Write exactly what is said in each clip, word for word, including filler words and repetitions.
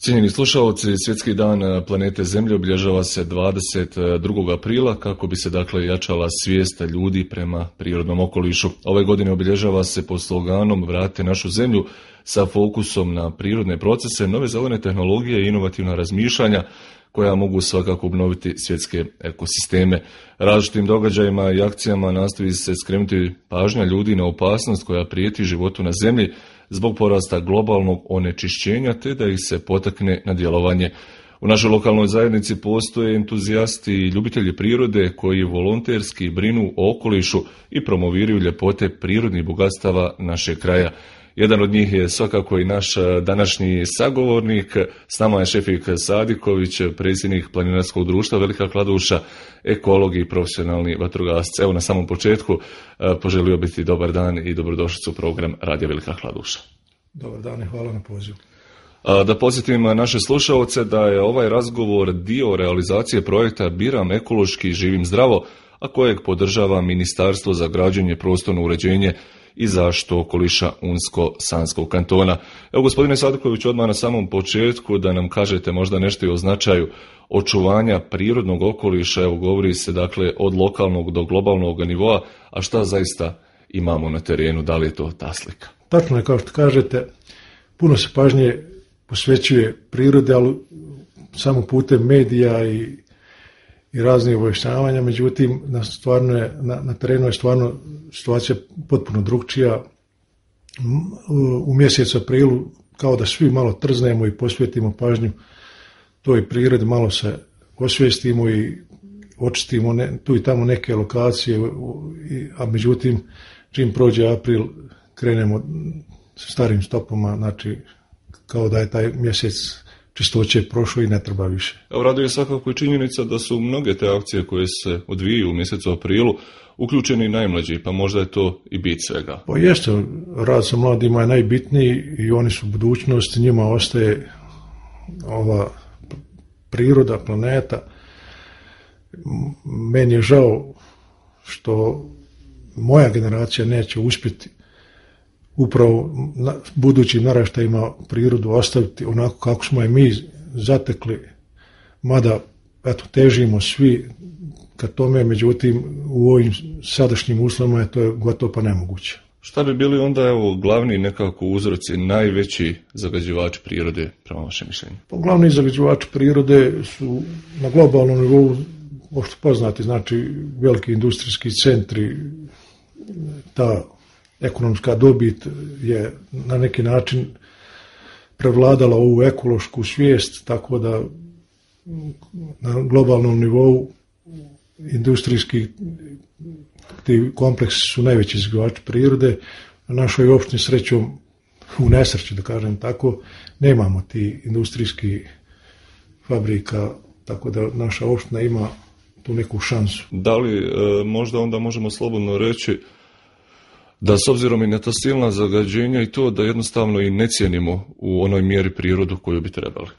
Cijenjeni slušalci, Svjetski dan planete Zemlje obilježava se dvadeset drugog aprila kako bi se dakle jačala svijest ljudi prema prirodnom okolišu. Ove godine obilježava se pod sloganom Vratite našu zemlju sa fokusom na prirodne procese, nove zelene tehnologije i inovativna razmišljanja koja mogu svakako obnoviti svjetske ekosisteme. Različitim događajima i akcijama nastoji se skrenuti pažnja ljudi na opasnost koja prijeti životu na zemlji zbog porasta globalnog onečišćenja, te da ih se potakne na djelovanje. U našoj lokalnoj zajednici postoje entuzijasti i ljubitelji prirode koji volonterski brinu o okolišu i promoviraju ljepote prirodnih bogatstava našeg kraja. Jedan od njih je svakako i naš današnji sagovornik. S nama je Šefik Sadiković, predsjednik Planinarskog društva Velika Kladuša, ekolog i profesionalni vatrogasci. Evo na samom početku poželio biti dobar dan i dobrodošlicu u program Radija Velika Kladuša. Dobar dan i hvala na pozivu. Da podsjetim naše slušalce da je ovaj razgovor dio realizacije projekta Biram ekološki, živim zdravo, a kojeg podržava Ministarstvo za građenje, prostorno uređenje i zaštitu okoliša Unsko-Sanskog kantona. Evo, gospodine Sadiković, odmah na samom početku da nam kažete možda nešto i o značaju očuvanja prirodnog okoliša. Evo, govori se dakle od lokalnog do globalnog nivoa, a šta zaista imamo na terenu, da li je to ta slika? Tačno je, kao što kažete, puno se pažnje posvećuje prirode, ali samo putem medija i i raznih obavještavanja, međutim na, stvarno je, na, na terenu je stvarno situacija potpuno drukčija. U, u mjesecu aprilu kao da svi malo trznemo i posvetimo pažnju toj prirodi, malo se osvijestimo i očistimo ne, tu i tamo neke lokacije, a međutim čim prođe april krenemo sa starim stopama, znači kao da je taj mjesec čistoće prošlo i ne treba više. Evo, raduje svakako i činjenica da su mnoge te akcije koje se odvijaju u mjesecu aprilu uključeni i najmlađi, pa možda je to i bit svega. Pa jeste, rad sa mladima je najbitniji i oni su budućnost, njima ostaje ova priroda, planeta. Meni je žao što moja generacija neće uspjeti upravo na budućim naraštajima prirodu ostaviti onako kako smo je mi zatekli, mada eto, težimo svi ka tome, međutim u ovim sadašnjim uslovima je to gotovo pa nemoguće. Šta bi bili onda evo glavni nekako uzroci, najveći zagađivači prirode prema vašem mišljenju? Pa glavni zagađivači prirode su na globalnom nivou opšte poznati, znači veliki industrijski centri, ta ekonomska dobit je na neki način prevladala ovu ekološku svijest, tako da na globalnom nivou industrijski ti kompleksi su najveći zagađivači prirode. Na našoj opštini srećom u nesreći, da kažem tako, nemamo ti industrijski fabrika, tako da naša opština ima tu neku šansu. Da li e, možda onda možemo slobodno reći da s obzirom i na ta silna zagađenja i to da jednostavno i ne cijenimo u onoj mjeri prirodu koju bi trebali?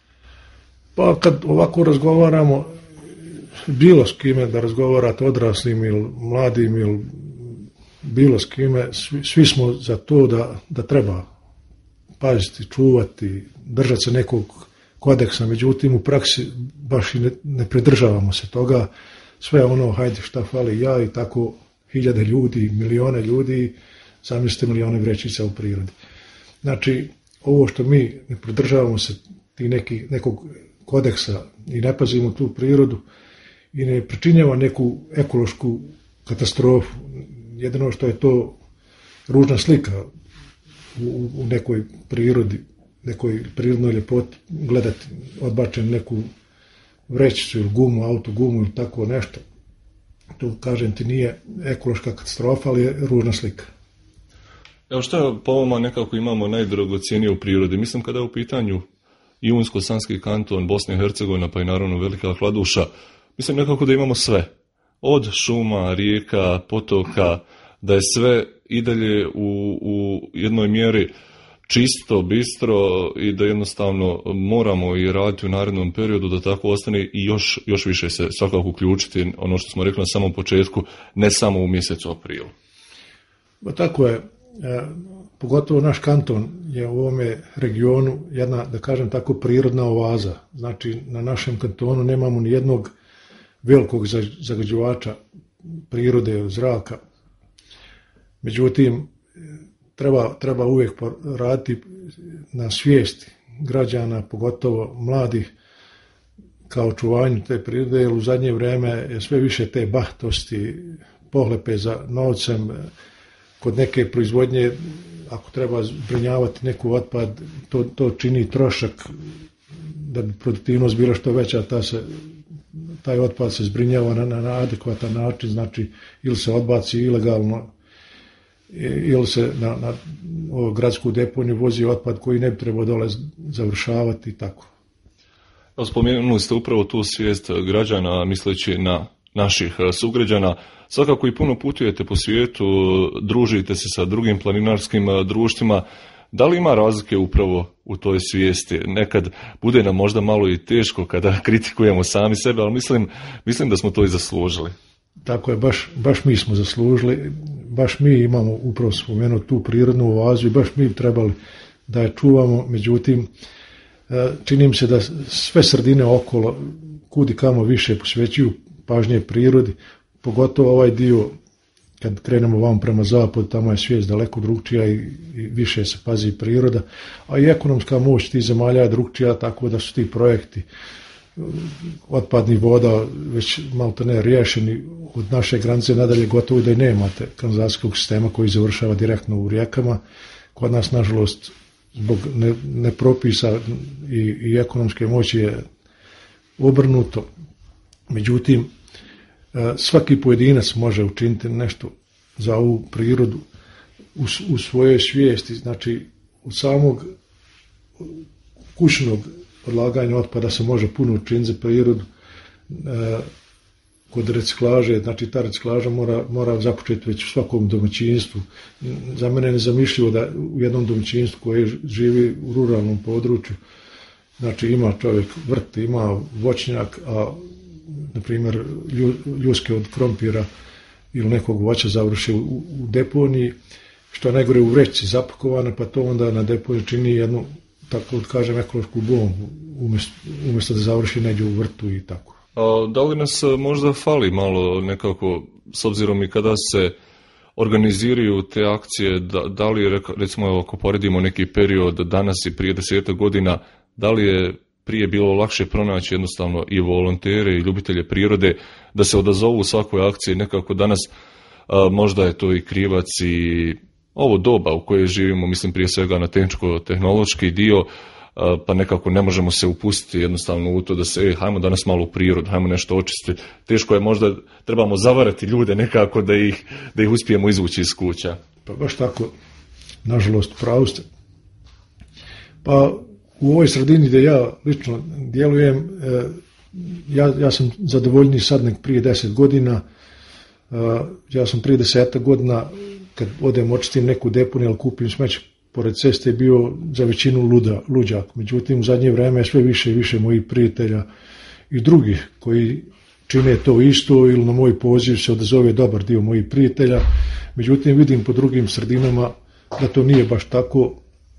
Pa kad ovako razgovaramo, bilo s kime da razgovarate, odraslim ili mladim ili bilo s kime, svi, svi smo za to da, da treba paziti, čuvati, držati se nekog kodeksa, međutim u praksi baš i ne, ne pridržavamo se toga, sve ono hajde šta fali ja i tako hiljade ljudi, milijone ljudi, zamislite milijone vrećica u prirodi. Znači, ovo što mi ne pridržavamo se ti neki, nekog kodeksa i ne pazimo tu prirodu i ne pričinjava neku ekološku katastrofu, jedino što je to ružna slika u, u nekoj prirodi, nekoj prirodnoj ljepoti, gledati odbačen neku vrećicu ili gumu, autogumu ili tako nešto. To, kažem ti, nije ekološka katastrofa, ali je ružna slika. Evo što po ovoma nekako imamo najdragocijenije u prirodi? Mislim kada je u pitanju i Unsko-Sanski kanton, Bosna i Hercegovina, pa i naravno Velika Kladuša, mislim nekako da imamo sve. Od šuma, rijeka, potoka, da je sve i dalje u, u jednoj mjeri čisto, bistro i da jednostavno moramo i raditi u narednom periodu da tako ostane i još, još više se svakako uključiti, ono što smo rekli na samom početku, ne samo u mjesecu aprilu. Ba tako je, pogotovo naš kanton je u ovome regionu jedna, da kažem tako, prirodna oaza. Znači, na našem kantonu nemamo ni jednog velikog zagađivača prirode ili zraka. Međutim, treba, treba uvijek raditi na svijesti građana, pogotovo mladih, kao čuvanju te prirode, jer u zadnje vrijeme je sve više te bahtosti, pohlepe za novcem, kod neke proizvodnje, ako treba zbrinjavati neku otpad, to, to čini trošak da bi produktivnost bila što veća, ta se, taj otpad se zbrinjava na, na adekvatan način, znači ili se odbaci ilegalno, ili se na, na ovu gradsku deponiju vozi otpad koji ne bi trebao dole završavati i tako. Spomenuli ste upravo tu svijest građana, misleći na naših sugrađana. Svakako i puno putujete po svijetu, družite se sa drugim planinarskim društvima. Da li ima razlike upravo u toj svijesti? Nekad bude nam možda malo i teško kada kritikujemo sami sebe, ali mislim, mislim da smo to i zaslužili. Tako je, baš, baš mi smo zaslužili, baš mi imamo upravo spomenuti tu prirodnu oazu i baš mi trebali da je čuvamo, međutim, čini mi se da sve sredine okolo kudi kamo više posvećuju pažnje prirodi, pogotovo ovaj dio kad krenemo vam prema zapadu, tamo je svijest daleko drugčija i, i više se pazi priroda, a i ekonomska moć tih zemalja je drugčija, tako da su ti projekti otpadnih voda već malo to ne riješeni od naše granice nadalje, gotovo da i nemate kanalizacijskog sistema koji završava direktno u rijekama. Kod nas, nažalost, zbog ne, nepropisa i, i ekonomske moći je obrnuto. Međutim, svaki pojedinac može učiniti nešto za ovu prirodu u, u svojoj svijesti, znači od samog kućnog odlaganja otpada se može puno učiniti za prirodu. E, kod reciklaže, znači ta reciklaža mora, mora započeti već u svakom domaćinstvu. Za mene je nezamišljivo da u jednom domaćinstvu koje živi u ruralnom području, znači ima čovjek vrt, ima voćnjak, a na primjer ljuske od krompira ili nekog voća završi u, u deponiji, što najgore u vrećici zapakovane, pa to onda na deponiji čini jednu, tako da kažem, ekološku bombu, umjesto, umjesto da završi negdje u vrtu i tako. A da li nas možda fali malo nekako, s obzirom i kada se organiziraju te akcije, da, da li, recimo, ako poredimo neki period danas i prije desetak godina, da li je prije bilo lakše pronaći jednostavno i volontere i ljubitelje prirode da se odazovu u svakoj akciji, nekako danas a, možda je to i krivac i ovo doba u kojoj živimo, mislim prije svega na tehničko-tehnološki dio, a, pa nekako ne možemo se upustiti jednostavno u to da se, ej, hajmo danas malo u prirodu, hajmo nešto očistiti. Teško je, možda trebamo zavarati ljude nekako da ih, da ih uspijemo izvući iz kuća. Pa baš tako, nažalost, pravo ste. Pa u ovoj sredini gdje ja lično djelujem, ja, ja sam zadovoljniji sad nek prije deset godina. Ja sam prije desetak godina, kad odem očistim neku deponiju ili kupim smeće pored ceste, bio za većinu luda, luđak. Međutim, u zadnje vrijeme je sve više i više mojih prijatelja i drugih koji čine to isto ili na moj poziv se odazove dobar dio mojih prijatelja. Međutim, vidim po drugim sredinama da to nije baš tako.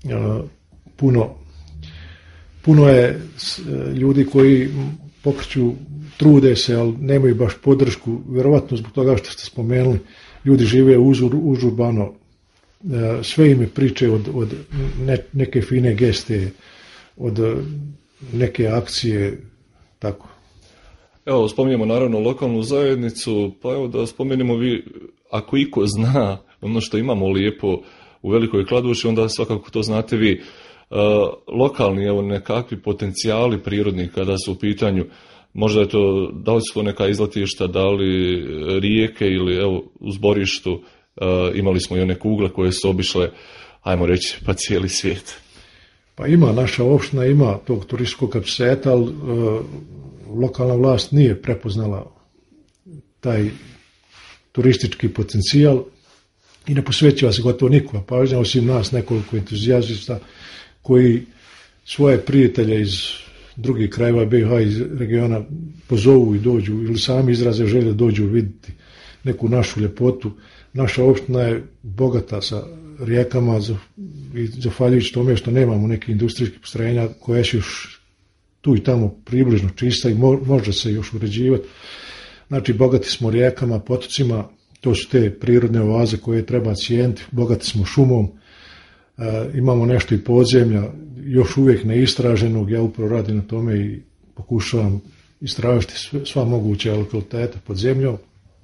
Puno Puno je ljudi koji pokreću, trude se, ali nemaju baš podršku, vjerovatno zbog toga što ste spomenuli, ljudi žive uzur, užurbano, sve im je priče od, od ne, neke fine geste, od neke akcije, tako. Evo, spominjemo naravno lokalnu zajednicu, pa evo da spomenemo vi, ako iko zna ono što imamo lijepo u Velikoj Kladuši, onda svakako to znate vi. Uh, lokalni, evo, nekakvi potencijali prirodni kada su u pitanju, možda je to, da li su to neka izletišta, da li rijeke ili evo u Zborištu uh, imali smo i one kugle koje su obišle, ajmo reći, pa cijeli svijet. Pa ima, naša opština ima tog turističkog kapaciteta, ali uh, lokalna vlast nije prepoznala taj turistički potencijal i ne posvećava se gotovo nikova pažnja, osim nas nekoliko entuzijazista koji svoje prijatelje iz drugih krajeva B iH, iz regiona, pozovu i dođu ili sami izraze želje dođu vidjeti neku našu ljepotu. Naša opština je bogata sa rijekama i zahvaljujući tome što nemamo neke industrijske postrojenja koje su još tu i tamo približno čista i može se još uređivati. Znači, bogati smo rijekama, potocima, to su te prirodne oaze koje treba cijeniti, bogati smo šumom, e, imamo nešto i podzemlja, još uvijek neistraženog, ja upravo radim na tome i pokušavam istražiti sva moguća lokaliteta pod zemljom.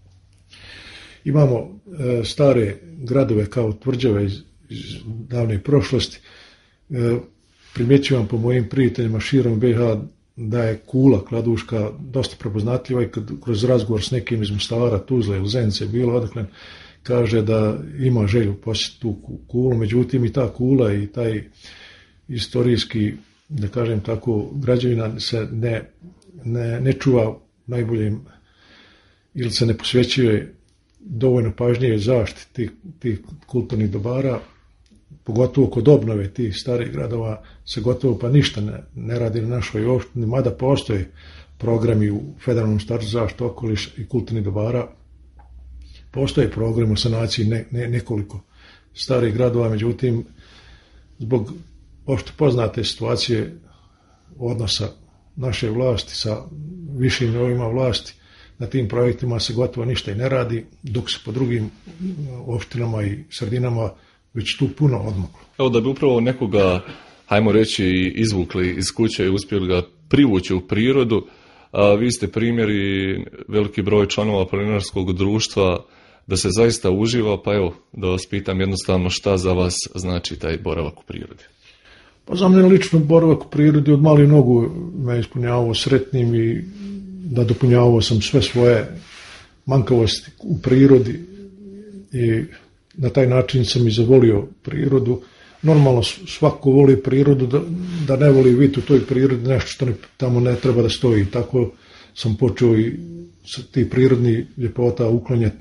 Imamo e, stare gradove kao tvrđave iz, iz davne prošlosti. E, primjećujem po mojim prijateljima širom B iH da je Kula Kladuška dosta prepoznatljiva i kad kroz razgovor s nekim iz Mostara, Tuzle ili Zenice bilo odakle, kaže da ima želju posjetiti tu Kulu, međutim i ta Kula i taj istorijski, da kažem tako, građevina se ne, ne, ne čuva najboljim ili se ne posvećuje dovoljno pažnje zaštiti tih, tih kulturnih dobara, pogotovo kod obnove tih starih gradova se gotovo pa ništa ne, ne radi na našoj opštini, mada postoje programi u Federalnom startu zaštitu okoliša i kulturnih dobara, postoje program u sanaciji ne, ne, nekoliko starih gradova, međutim zbog opšte poznate situacije odnosa naše vlasti sa višim nivoima vlasti, na tim projektima se gotovo ništa i ne radi, dok se po drugim opštinama i sredinama već tu puno odmaklo. Evo, da bi upravo nekoga, hajmo reći, izvukli iz kuće i uspjeli ga privući u prirodu, a vi ste primjer i veliki broj članova planinarskog društva da se zaista uživa, pa evo, da vas pitam jednostavno šta za vas znači taj boravak u prirodi. Pa za mene lično boravak u prirodi od malih nogu me ispunjavao sretnim i da dopunjavao sam sve svoje manjkavosti u prirodi i na taj način sam i zavolio prirodu. Normalno svako voli prirodu, da, da ne voli vidjeti u toj prirodi nešto što ne, tamo ne treba da stoji. Tako sam počeo i ti prirodni ljepota uklanjati.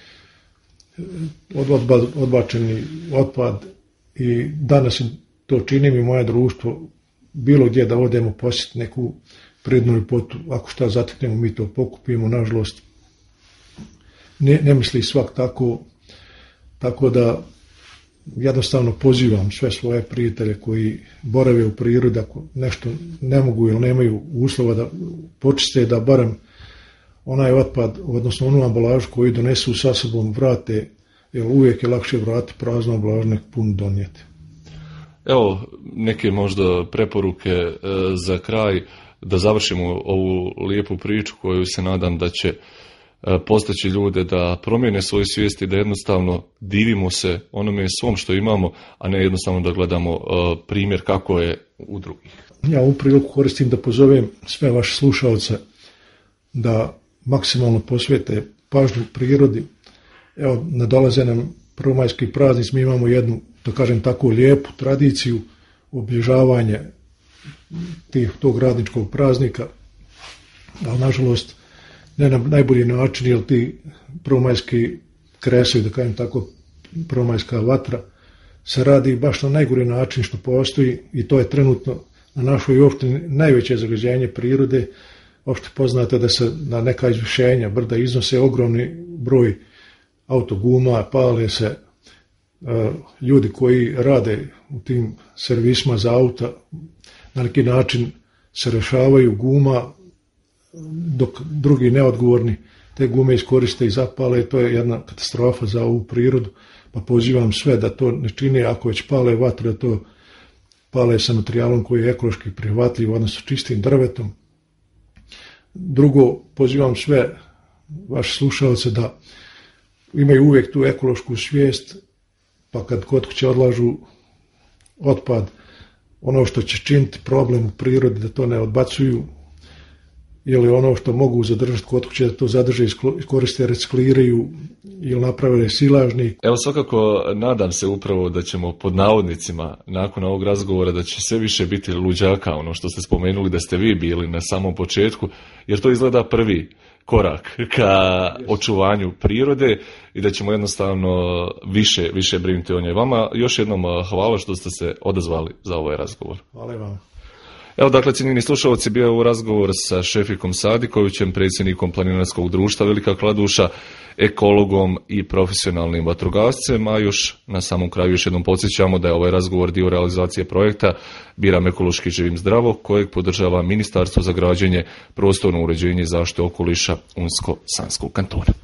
Odba, odbačeni otpad i danas to činim i moje društvo, bilo gdje da odemo posjetiti neku prirodnu ljepotu, ako šta zateknemo mi to pokupimo, nažalost ne, ne misli svak tako, tako da jednostavno pozivam sve svoje prijatelje koji borave u prirodi, ako nešto ne mogu ili nemaju uslova da počiste, da barem onaj otpad, odnosno onu ambalažu koju donesu sa sobom vrate, jer uvijek je lakše vratiti praznu ambalažu nek pun donijeti. Evo neke možda preporuke e, za kraj, da završimo ovu lijepu priču koju se nadam da će e, postaći ljude da promijene svoje svijesti, da jednostavno divimo se onome svom što imamo, a ne jednostavno da gledamo e, primjer kako je u drugih. Ja u priliku koristim da pozovem sve vaše slušalce da maksimalno posvete pažnju prirodi. Evo, nadolaze nam prvomajski praznici, mi imamo jednu, da kažem tako, lijepu tradiciju obilježavanja tih, tog radničkog praznika, ali nažalost ne na najbolji način, jer ti prvomajski kresovi, da kažem tako, prvomajska vatra se radi baš na najgori način što postoji i to je trenutno na našoj opštini najveće zagađenje prirode. Opšte poznato da se na neka izvišenja brda iznose ogromni broj autoguma, pale se uh, ljudi koji rade u tim servisima za auta, na neki način se rešavaju guma, dok drugi neodgovorni te gume iskoriste i zapale. To je jedna katastrofa za ovu prirodu, pa pozivam sve da to ne čine, ako već pale vatre, da to pale sa materijalom koji je ekološki prihvatljiv, odnosno čistim drvetom. Drugo, pozivam sve vaše slušalce da imaju uvijek tu ekološku svijest, pa kad kod kuće odlažu otpad, ono što će činiti problem u prirodi, da to ne odbacuju, ili ono što mogu zadržati kod kuće, da to zadrže, iskoriste, recikliraju ili naprave silažnik. Evo, svakako nadam se upravo da ćemo pod navodnicima nakon ovog razgovora da će sve više biti luđaka, ono što ste spomenuli da ste vi bili na samom početku, jer to izgleda prvi korak ka očuvanju prirode i da ćemo jednostavno više, više brinuti o njoj. Vama još jednom hvala što ste se odazvali za ovaj razgovor. Hvala vam. Evo dakle, cijenjeni slušalci, bio je u razgovor sa Šefikom Sadikovićem, predsjednikom Planinarskog društva Velika Kladuša, ekologom i profesionalnim vatrogascem, a još na samom kraju još jednom podsjećamo da je ovaj razgovor dio realizacije projekta Biram ekološki, živim zdravo, kojeg podržava Ministarstvo za građenje, prostorno uređenje i zaštitu okoliša Unsko-Sanskog kantona.